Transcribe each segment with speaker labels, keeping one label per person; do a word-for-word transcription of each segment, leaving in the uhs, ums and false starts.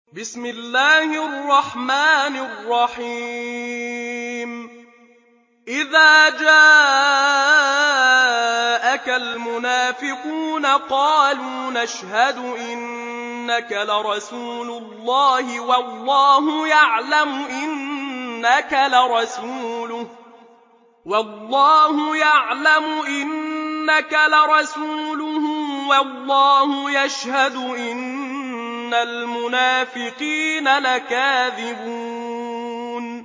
Speaker 1: بسم الله الرحمن الرحيم إذا جاءك المنافقون قالوا نشهد إنك لرسول الله والله يعلم إنك لرسوله والله يعلم إنك لرسوله والله يشهد إن المنافقين لكاذبون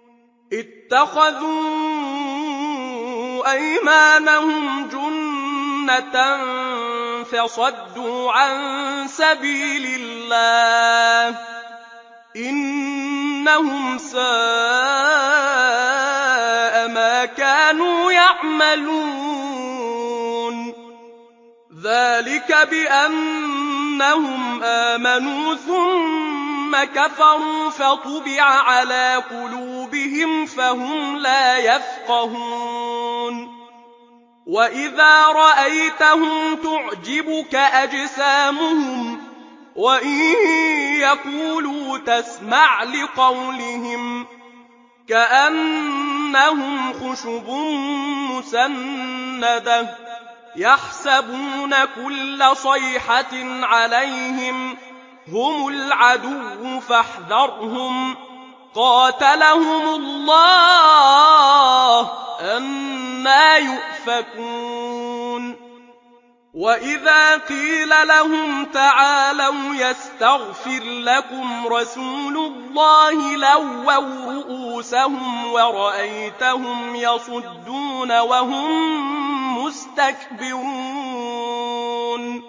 Speaker 1: اتخذوا أيمانهم جنة فصدوا عن سبيل الله إنهم ساء ما كانوا يعملون ذلك بأنهم آمنوا ثم كفروا فطبع على قلوبهم فهم لا يفقهون وإذا رأيتهم تعجبك أجسامهم وإن يقولوا تسمع لقولهم كأنهم خشب مسندة يحسبون كل صيحة عليهم هم العدو فاحذرهم قاتلهم الله أنى يؤفكون وإذا قيل لهم تعالوا يستغفر لكم رسول الله لووا رؤوسهم ورأيتهم يصدون وهم مستكبرون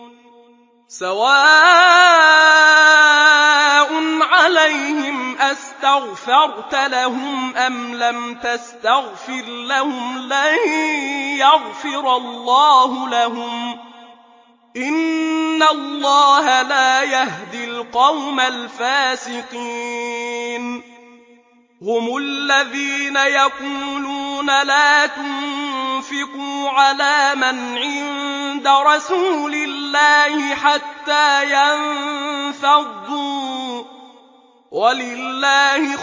Speaker 1: سواء عليهم أستغفرت لهم أم لم تستغفر لهم لن يغفر الله لهم إن الله لا يهدي القوم الفاسقين هم الذين يقولون لا تنفقوا على من عند رسول الله حتى ينفضوا ولله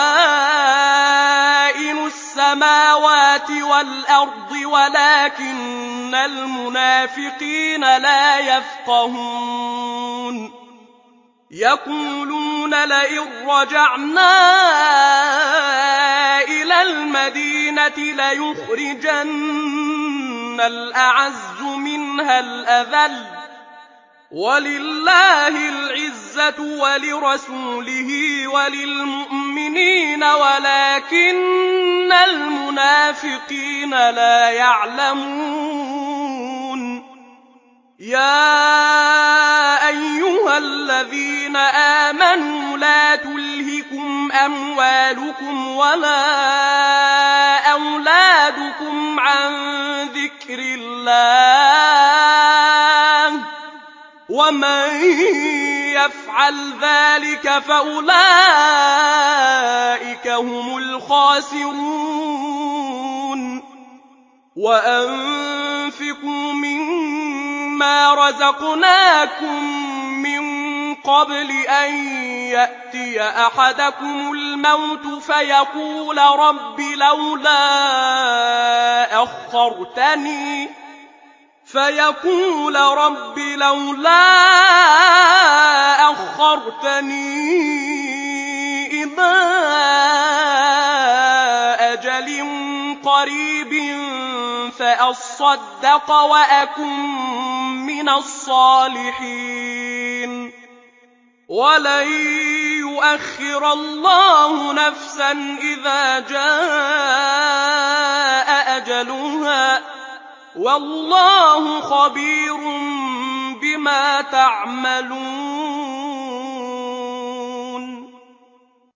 Speaker 1: خزائن السماوات والأرض ولكن المنافقين لا يفقهون يقولون لئن رجعنا إلى المدينة ليخرجن الأعز منها الأذل ولله العزة ولرسوله وللمؤمنين ولكن المنافقين لا يعلمون يا أيها الذين آمنوا لا تلهكم أموالكم ولا أولادكم عن ذكر الله ومن يفعل ذلك فأولئك هم الخاسرون وأنفقوا مما رزقناكم من قبل أن يأتي أحدكم الموت فيقول رب لولا أخرتني فيقول رب لولا أخرتني إلى أجل قريب فأصدق وأكن من الصالحين ولن يؤخر الله نفسا إذا جاء أجلها والله خبير بما تعملون